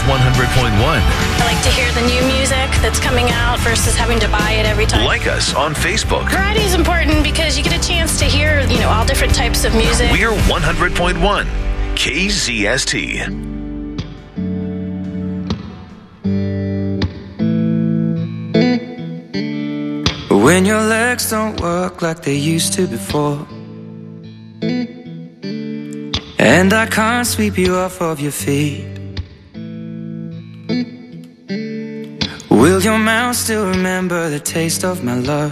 100.1. I like to hear the new music that's coming out versus having to buy it every time. Like us on Facebook. Variety is important because you get a chance to hear, all different types of music. We're 100.1 KZST. When your legs don't work like they used to before, and I can't sweep you off of your feet, will your mouth still remember the taste of my love?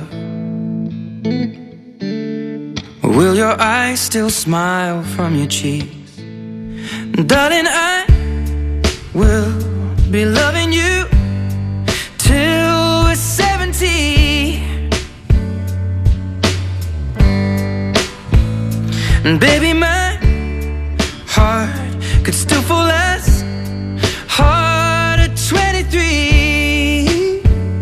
Will your eyes still smile from your cheeks? Darling, I will be loving you till we're 70. And baby, my heart could still fall as hard at 23.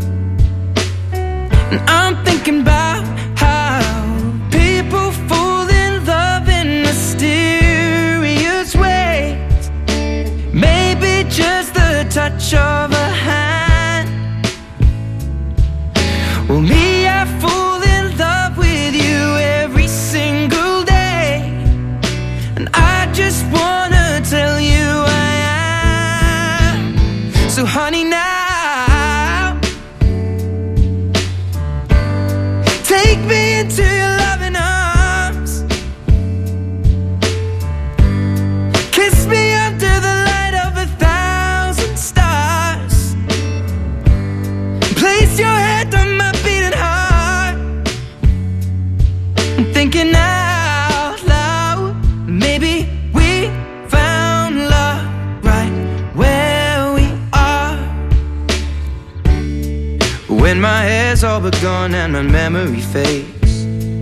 And I'm thinking about how people fall in love in mysterious ways. Maybe just the touch of a hand. Well, me, I fall in love with you every single day. And I just wanna tell you I am. So honey, now take me into your loving arms. Kiss me under the light of 1,000 stars. Place your head on my beating heart. I'm thinking out loud, maybe we found love right where we are. When my hair's all but gone and my memory fades,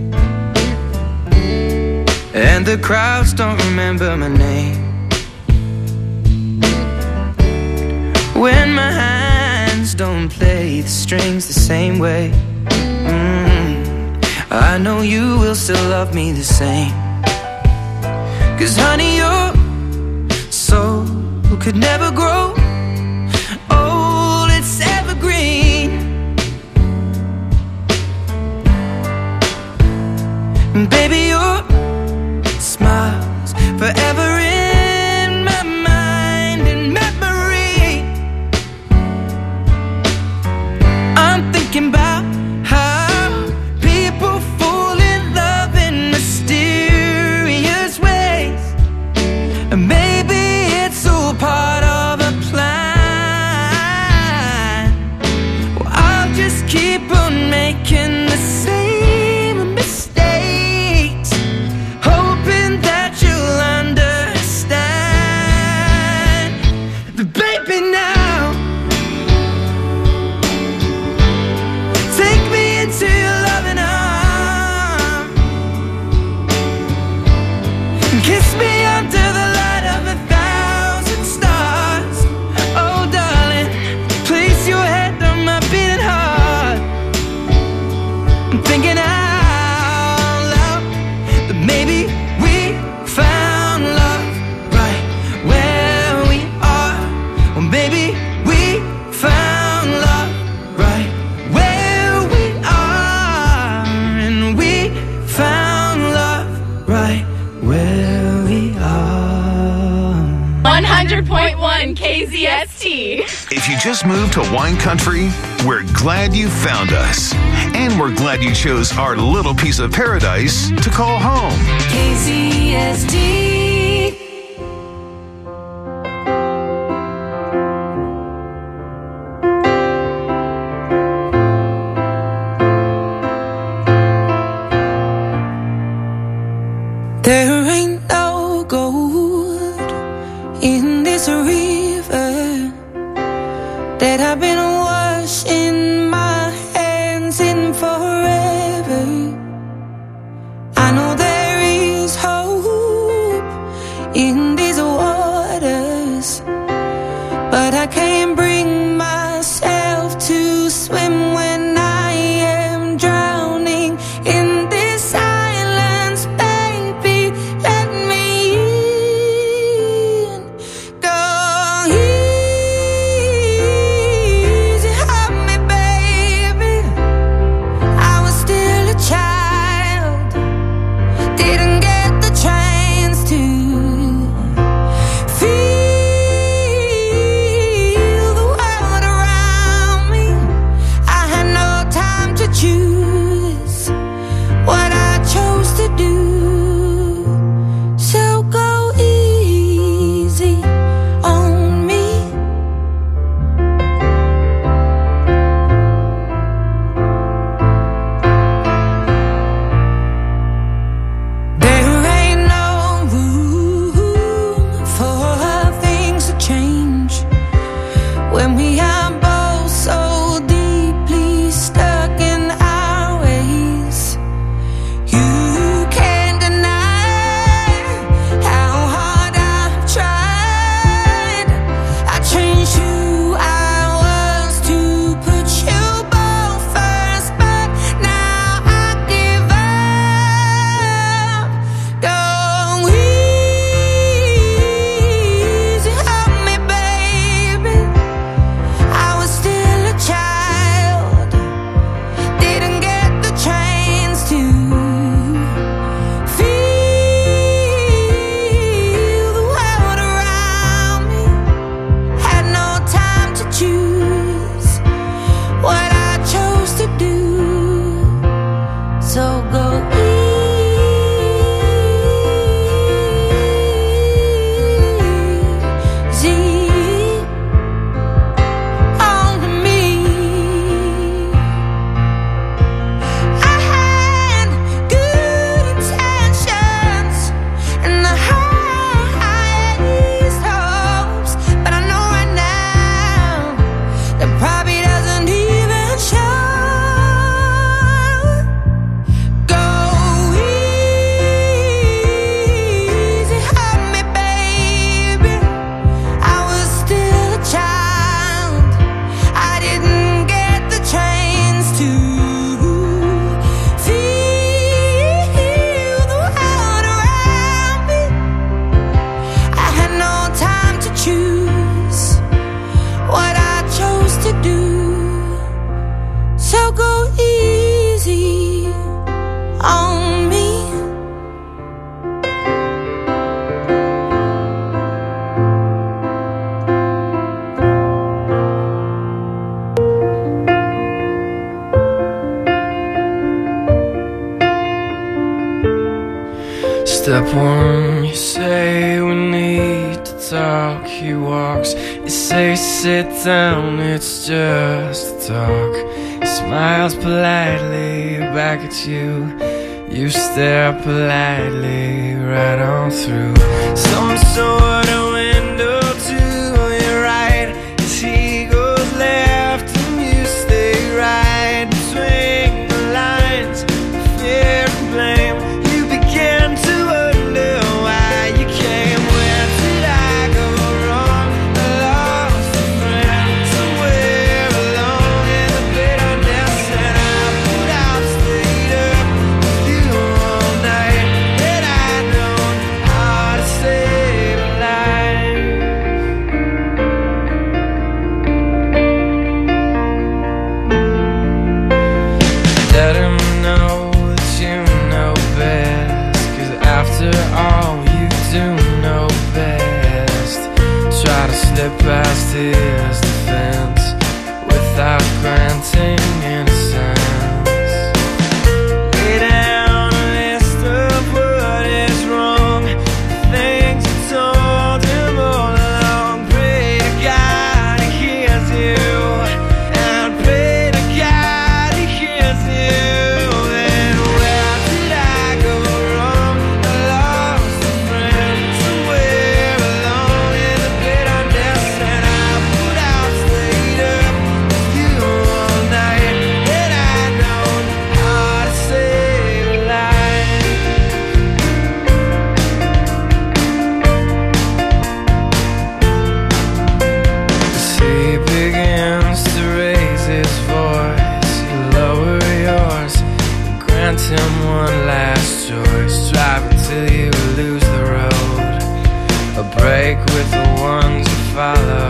and the crowds don't remember my name, when my hands don't play the strings the same way, I know you will still love me the same. 'Cause honey, your soul could never grow old, it's evergreen. And baby, your smile's forever in my mind and memory. I'm thinking about how people fall in love in mysterious ways. And maybe it's all part of a plan. Well, I'll just keep on making the same mistakes, hoping that you'll understand. But baby, now take me into your loving arms. Kiss me under the light of 1,000 stars. Oh darling, place your head on my beating heart. I'm thinking out loud that maybe we found love right where we are. Or maybe we found love right where we are. And we found love right where we are. 100.1 KZST. If you just moved to wine country, we're glad you found us. And we're glad you chose our little piece of paradise to call home. KZST. There ain't no gold in this river that I've been washing my hands in forever. I know there is hope Step one, you say we need to talk. He walks, you say sit down, it's just a talk. He smiles politely back at you. You stare politely right on through some sort of window to your right. As he goes left and you stay right between the lines of fear and blame. You begin to wonder why you came. Where did I go wrong? I lost a friend somewhere along in the bitterness, and I put out, stayed up with you all night. Had I known how to save a life. Let him know that you know best, 'cause after all you do know best. Try to slip past his defense without granting innocence. Lay down a list of what is wrong, the things you told him all along. Pray to God he hears you, and pray to God he hears you. Then where did I go wrong? I lost a friend somewhere along in the bitterness, and I put out, stayed up with you all night. Had I known how to save a life. As he begins to raise his voice, you lower yours, grant him one last choice. Drive until you lose the road, a break with the ones you follow.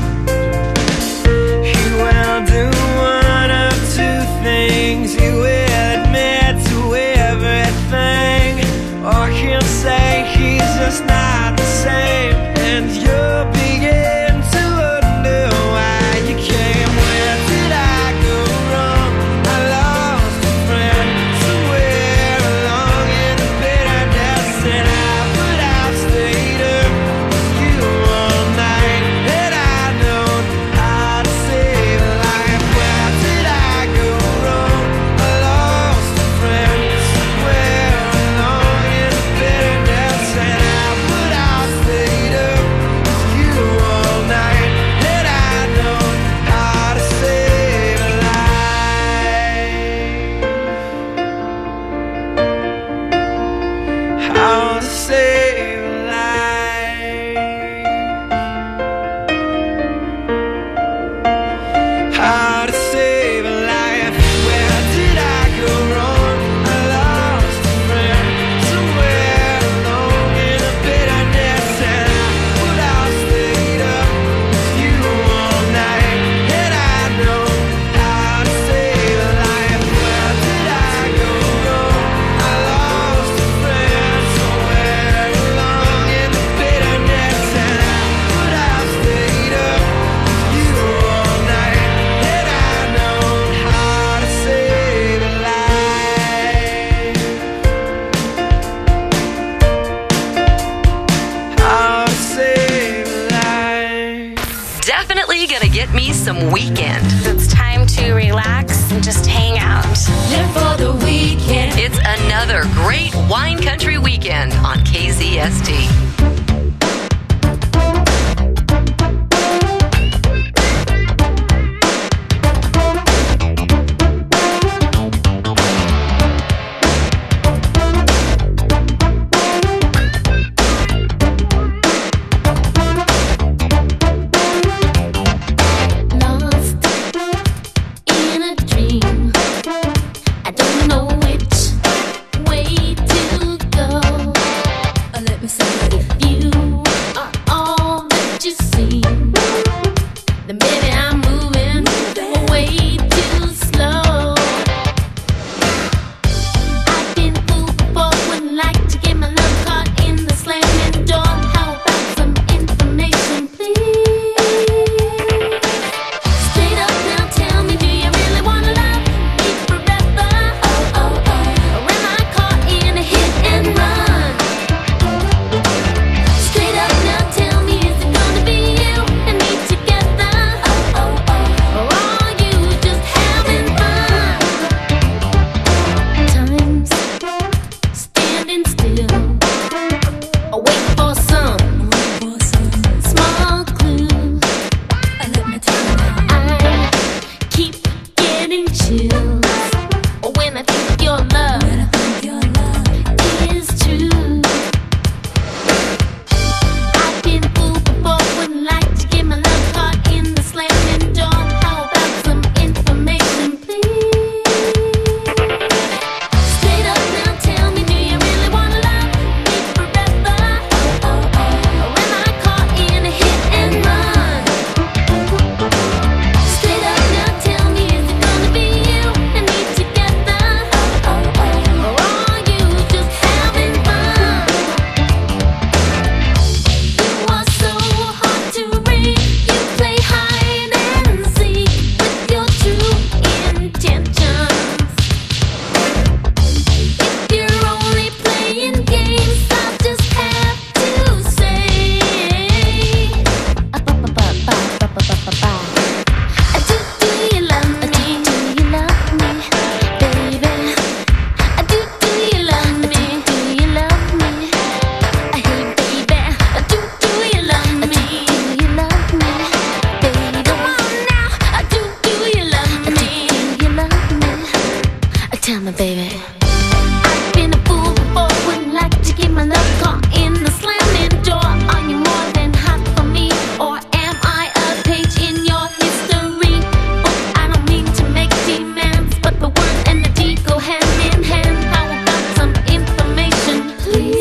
He will do one of two things. He will admit to everything, or he'll say he's just not the same, and you'll begin to wonder why you came. Where did I go wrong? I lost a friend somewhere along in the bitterness, and I put out, stayed up with you all night. Had I known how to save a life. Where did I go wrong? I lost a friend somewhere along in the bitterness, and I put out, stayed up with you all night. Had I known how to save a life. How to save a life. How to save a life. Where did I go wrong? I lost a friend somewhere along in the bitterness, and I put out, stayed up with you all night. Had I known how to save a life. Where did I go wrong? I lost a friend somewhere along in the bitterness, and I put out, stayed up with you all night. Had I known how to save a life. How to save a life. Definitely gonna get me some weekend. It's time to relax and just hang out. Live for the weekend. It's another great wine country weekend on KZST. Lost in a dream. I don't know which way to go. Let me say, if you me, baby. I've been a fool before, wouldn't like to get my love caught in the slamming door. Are you more than hot for me, or am I a page in your history? Oh, I don't mean to make demands, but the word and the deed go hand in hand. How about some information, please?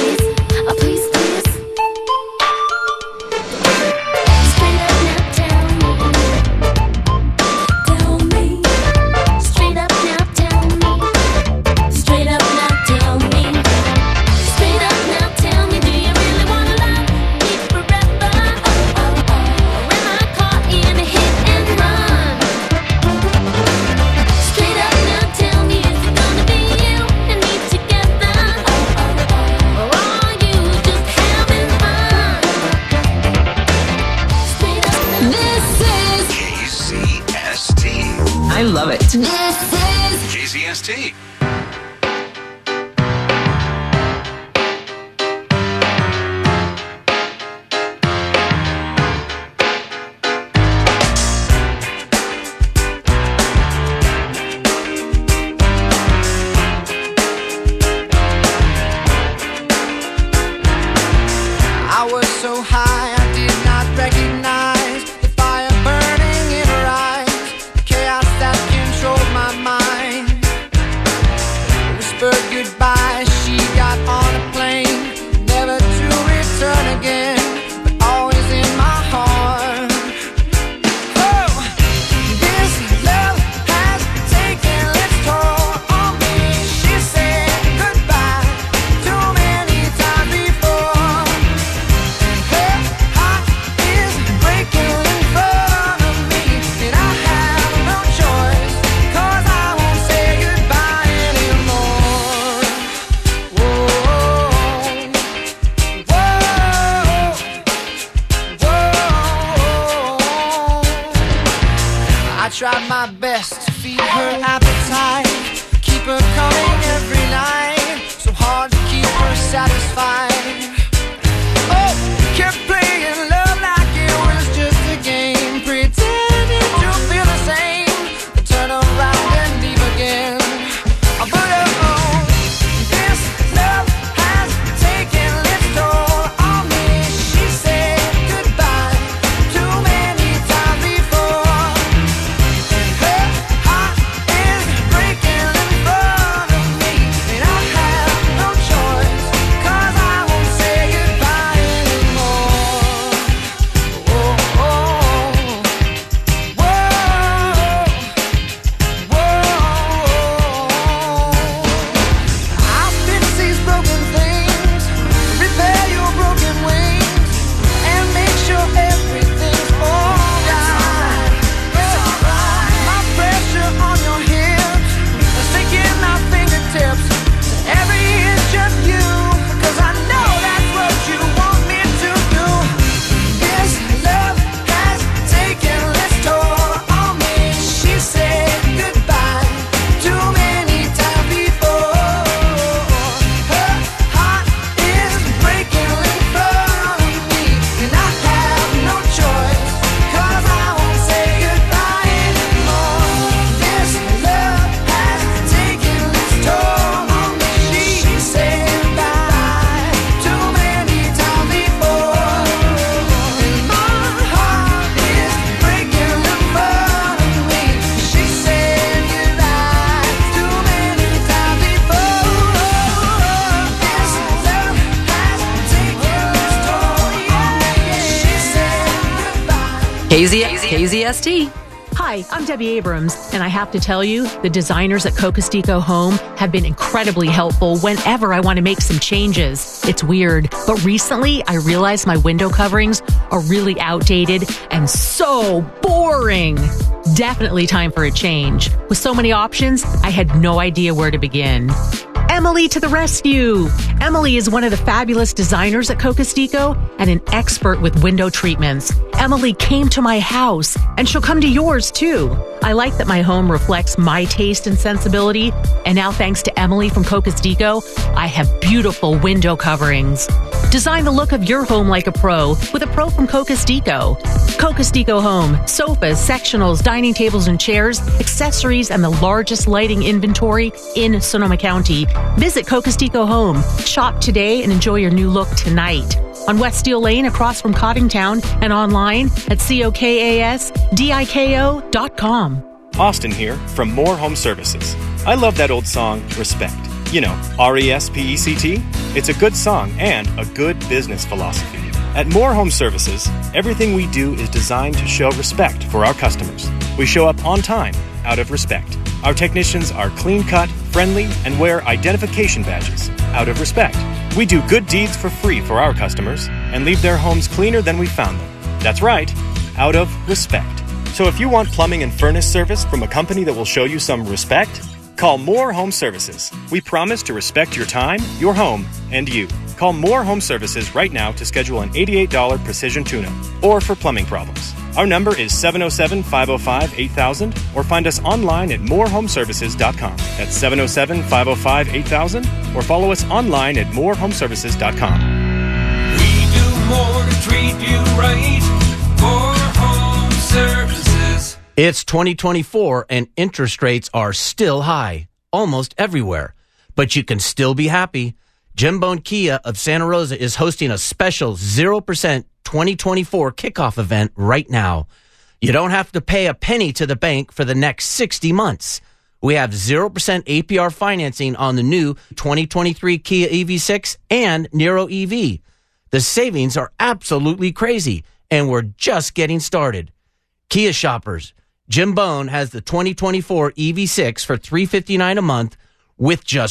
I love it. This is KZST. I was so high I did not recognize the fire burning in her eyes, the chaos that controlled my mind. Whispered goodbye, she got on a plane, never to return again, but always in my heart. Oh, this love has taken its toll on me. She said goodbye too many times before. Her heart is breaking in front of me, and I have no choice, 'cause I won't say goodbye anymore. Whoa, whoa, whoa. I tried my best to feed her appetite, keep her coming every night, so hard to keep her satisfied. Oh, kept playing love like it was just a game, pretending to feel the same, then turn around and leave again. But oh, this love has taken its toll on me. She said goodbye too many times before. Her heart is breaking in front of me, and I have no choice, 'cause I won't say goodbye anymore. Whoa, whoa, whoa. I'll fix these broken things, repair your broken wings, and make sure everything's alright. My pressure on your hips, sticking my fingertips to every inch of you, 'cause I know that's what you want me to do. This love has taken its toll on me. She said goodbye too many times before. Her heart is breaking in front of me, and I have no choice, 'cause I won't say goodbye anymore. This love has taken its toll on me. She said goodbye too many times before, and my heart is breaking in front of me. She said goodbye too many times before. This love has taken its toll on me. She said goodbye. KZST. Hi, I'm Debbie Abrams, and I have to tell you, the designers at Cocosdico Home have been incredibly helpful whenever I want to make some changes. It's weird, but recently I realized my window coverings are really outdated and so boring. Definitely time for a change. With so many options, I had no idea where to begin. Emily to the rescue! Emily is one of the fabulous designers at Cocosdico and an expert with window treatments. Emily came to my house, and she'll come to yours too. I like that my home reflects my taste and sensibility, and now thanks to Emily from Cocosdico, I have beautiful window coverings. Design the look of your home like a pro with a pro from Cocostico. Cocostico Home. Sofas, sectionals, dining tables and chairs, accessories, and the largest lighting inventory in Sonoma County. Visit Cocostico Home. Shop today and enjoy your new look tonight. On West Steel Lane across from Cottingtown and online at COKASDIKO.com. Austin here from More Home Services. I love that old song, Respect. You know, RESPECT? It's a good song and a good business philosophy. At More Home Services, everything we do is designed to show respect for our customers. We show up on time, out of respect. Our technicians are clean-cut, friendly, and wear identification badges, out of respect. We do good deeds for free for our customers and leave their homes cleaner than we found them. That's right, out of respect. So if you want plumbing and furnace service from a company that will show you some respect, call More Home Services. We promise to respect your time, your home, and you. Call More Home Services right now to schedule an $88 precision tune-up or for plumbing problems. Our number is 707-505-8000 or find us online at morehomeservices.com. That's 707-505-8000 or follow us online at morehomeservices.com. We do more to treat you right. More Home Services. It's 2024 and interest rates are still high, almost everywhere. But you can still be happy. Jim Bone Kia of Santa Rosa is hosting a special 0% 2024 kickoff event right now. You don't have to pay a penny to the bank for the next 60 months. We have 0% APR financing on the new 2023 Kia EV6 and Niro EV. The savings are absolutely crazy, and we're just getting started. Kia shoppers, Jim Bone has the 2024 EV6 for $359 a month with just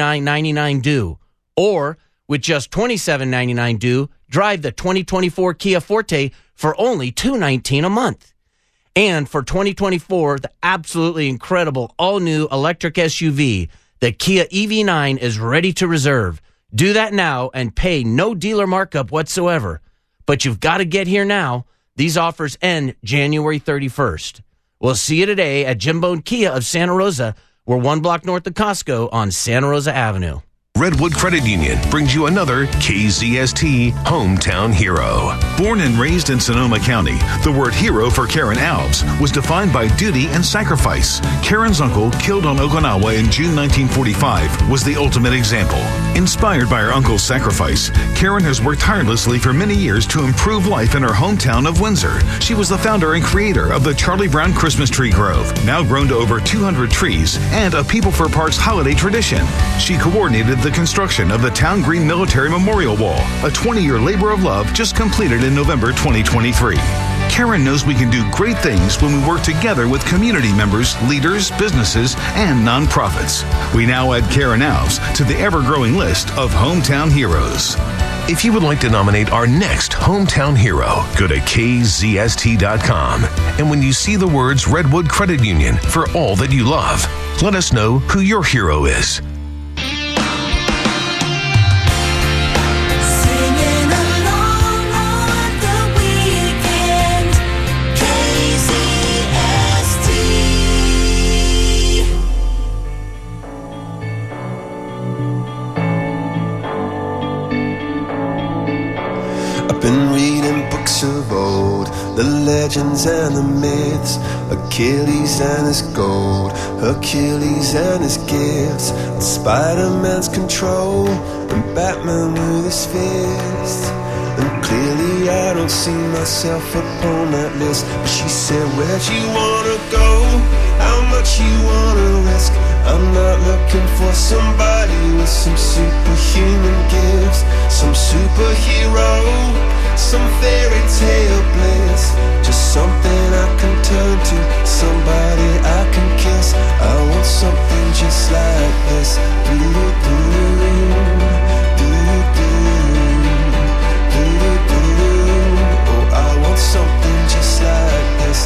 $49.99 due. Or with just $27.99 due, drive the 2024 Kia Forte for only $219 a month. And for 2024, the absolutely incredible all-new electric SUV, the Kia EV9 is ready to reserve. Do that now and pay no dealer markup whatsoever. But you've got to get here now. These offers end January 31st. We'll see you today at Jim Bone Kia of Santa Rosa. We're 1 block north of Costco on Santa Rosa Avenue. Redwood Credit Union brings you another KZST Hometown Hero. Born and raised in Sonoma County, the word hero for Karen Alves was defined by duty and sacrifice. Karen's uncle, killed on Okinawa in June 1945, was the ultimate example. Inspired by her uncle's sacrifice, Karen has worked tirelessly for many years to improve life in her hometown of Windsor. She was the founder and creator of the Charlie Brown Christmas Tree Grove, now grown to over 200 trees, and a People for Parks holiday tradition. She coordinated the construction of the Town Green Military Memorial Wall, a 20-year labor of love just completed in November 2023. Karen knows we can do great things when we work together with community members, leaders, businesses, and nonprofits. We now add Karen Alves to the ever-growing list of Hometown Heroes. If you would like to nominate our next Hometown Hero, go to KZST.com. And when you see the words Redwood Credit Union for all that you love, let us know who your hero is. Been reading books of old, the legends and the myths, Achilles and his gold, Hercules and his gifts, and Spider-Man's control, and Batman with his fist. And clearly I don't see myself upon that list. But she said, where'd you wanna go? How much you wanna risk? I'm not looking for somebody with some superhuman gifts, some superhero, some fairy tale bliss. Just something I can turn to, somebody I can kiss. I want something just like this. Oh, I want something just like this.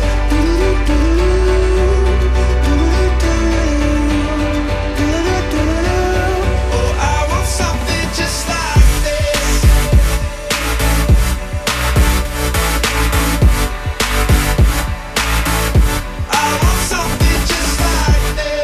I want something just like this.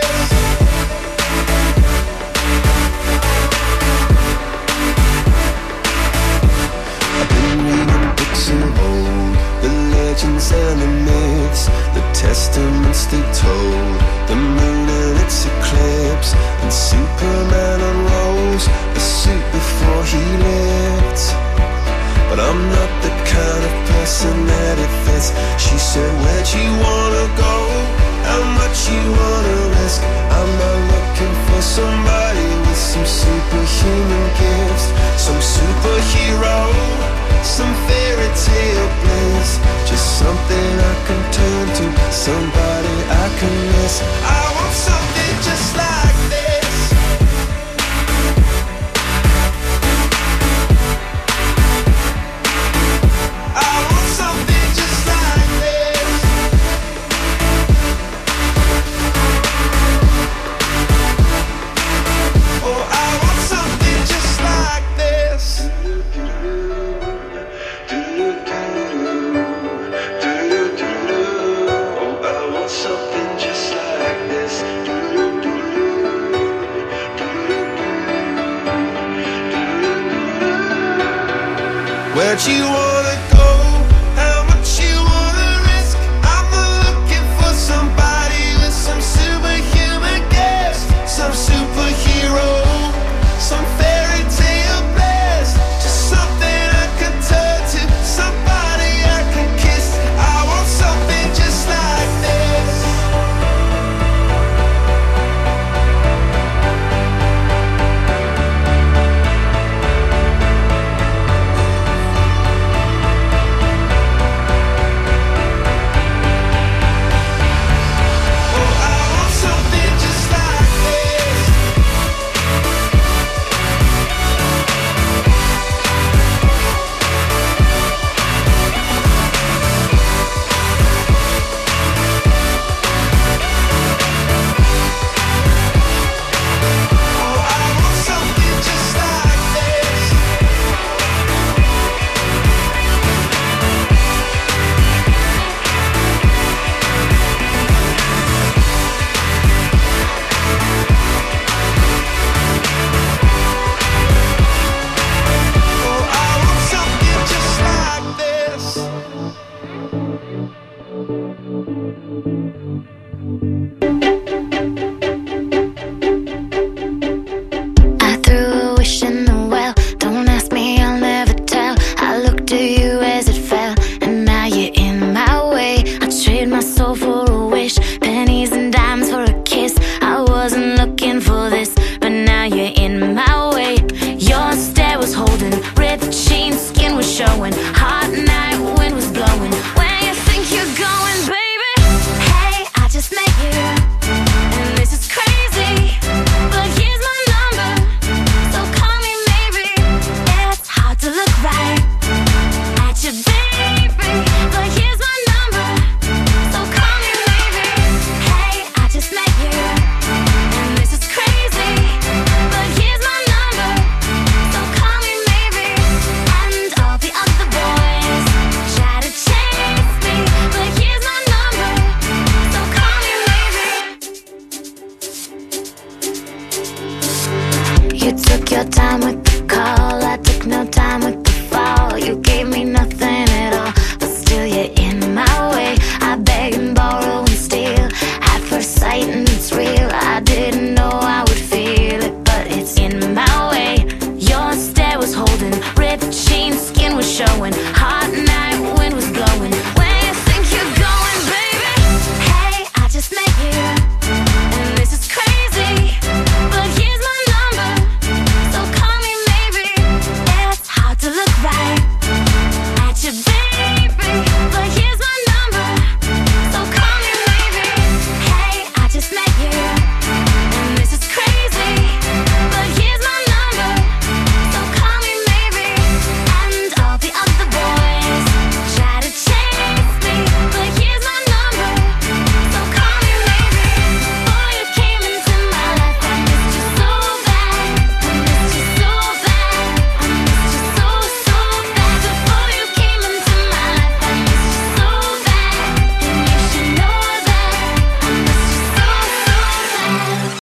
much you wanna go, how much you wanna risk. I'm looking for somebody with some superhuman gifts, some superhero, some fairy tale blast, just something I can turn to, somebody I can kiss. I want something just like this. I threw a wish in the well. Don't ask me, I'll never tell. I looked at you as it fell, and now you're in my way. I trade my soul for a wish, pennies and dimes for a kiss. I wasn't looking for this, but now you're in my way. Your stare was holding, ripped jeans, skin was showing. Hot night, wind was blowing. Where you think you're going, baby? Hey, I just met you, and this is crazy, but here's my number, so call me maybe. It's hard to look right at you, baby, but here's my number, so call me maybe. Hey, I just met you, and this is crazy, but here's my number, so call me maybe. And all the other boys try to chase me, but here's my number, so call me maybe. You took your time with the call.